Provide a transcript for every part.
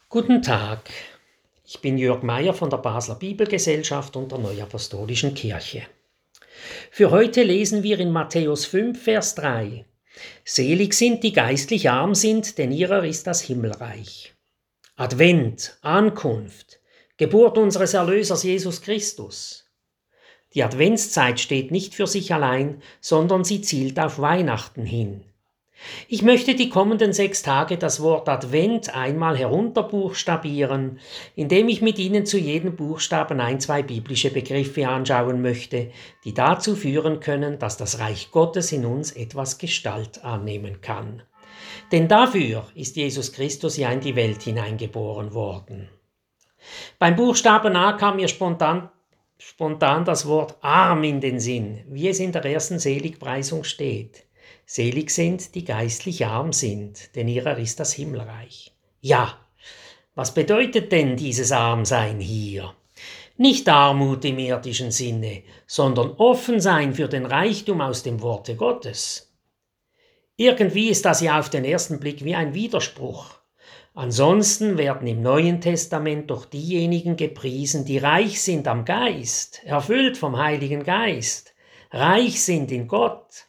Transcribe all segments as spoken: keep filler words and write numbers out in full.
Guten Tag, ich bin Jörg Meyer von der Basler Bibelgesellschaft und der Neuapostolischen Kirche. Für heute lesen wir in Matthäus fünf, Vers drei. Selig sind, die geistlich arm sind, denn ihrer ist das Himmelreich. Advent, Ankunft, Geburt unseres Erlösers Jesus Christus. Die Adventszeit steht nicht für sich allein, sondern sie zielt auf Weihnachten hin. Ich möchte die kommenden sechs Tage das Wort Advent einmal herunterbuchstabieren, indem ich mit Ihnen zu jedem Buchstaben ein, zwei biblische Begriffe anschauen möchte, die dazu führen können, dass das Reich Gottes in uns etwas Gestalt annehmen kann. Denn dafür ist Jesus Christus ja in die Welt hineingeboren worden. Beim Buchstaben A kam mir spontan, spontan das Wort arm in den Sinn, wie es in der ersten Seligpreisung steht. Selig sind, die geistlich arm sind, denn ihrer ist das Himmelreich. Ja, was bedeutet denn dieses Armsein hier? Nicht Armut im irdischen Sinne, sondern offen sein für den Reichtum aus dem Worte Gottes. Irgendwie ist das ja auf den ersten Blick wie ein Widerspruch. Ansonsten werden im Neuen Testament doch diejenigen gepriesen, die reich sind am Geist, erfüllt vom Heiligen Geist, reich sind in Gott.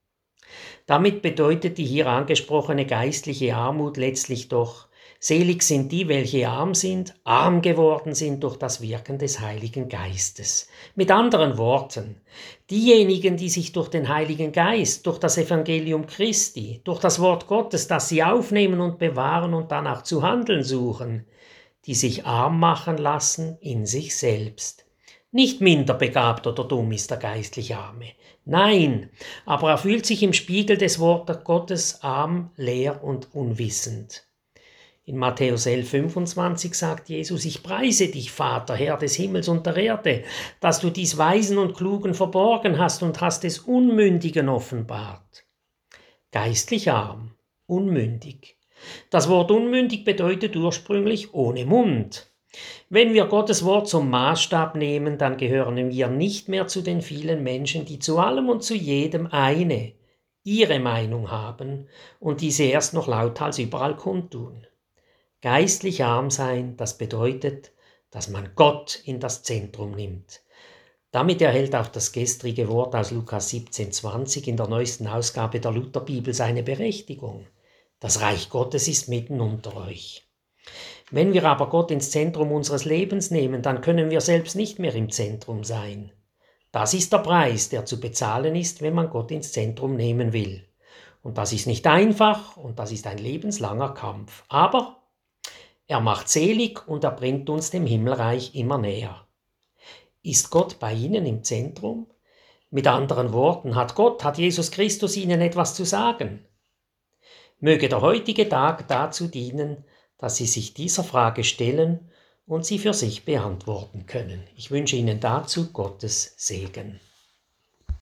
Damit bedeutet die hier angesprochene geistliche Armut letztlich doch, selig sind die, welche arm sind, arm geworden sind durch das Wirken des Heiligen Geistes. Mit anderen Worten, diejenigen, die sich durch den Heiligen Geist, durch das Evangelium Christi, durch das Wort Gottes, das sie aufnehmen und bewahren und dann auch zu handeln suchen, die sich arm machen lassen in sich selbst. Nicht minder begabt oder dumm ist der geistlich Arme. Nein, aber er fühlt sich im Spiegel des Wortes Gottes arm, leer und unwissend. In Matthäus elf, fünfundzwanzig sagt Jesus, ich preise dich, Vater, Herr des Himmels und der Erde, dass du dies Weisen und Klugen verborgen hast und hast es Unmündigen offenbart. Geistlich arm, unmündig. Das Wort unmündig bedeutet ursprünglich ohne Mund. Wenn wir Gottes Wort zum Maßstab nehmen, dann gehören wir nicht mehr zu den vielen Menschen, die zu allem und zu jedem eine, ihre Meinung haben und diese erst noch lauthals überall kundtun. Geistlich arm sein, das bedeutet, dass man Gott in das Zentrum nimmt. Damit erhält auch das gestrige Wort aus Lukas siebzehn, zwanzig in der neuesten Ausgabe der Lutherbibel seine Berechtigung. Das Reich Gottes ist mitten unter euch. Wenn wir aber Gott ins Zentrum unseres Lebens nehmen, dann können wir selbst nicht mehr im Zentrum sein. Das ist der Preis, der zu bezahlen ist, wenn man Gott ins Zentrum nehmen will. Und das ist nicht einfach und das ist ein lebenslanger Kampf. Aber er macht selig und er bringt uns dem Himmelreich immer näher. Ist Gott bei Ihnen im Zentrum? Mit anderen Worten, hat Gott, hat Jesus Christus Ihnen etwas zu sagen? Möge der heutige Tag dazu dienen, dass Sie sich dieser Frage stellen und sie für sich beantworten können. Ich wünsche Ihnen dazu Gottes Segen.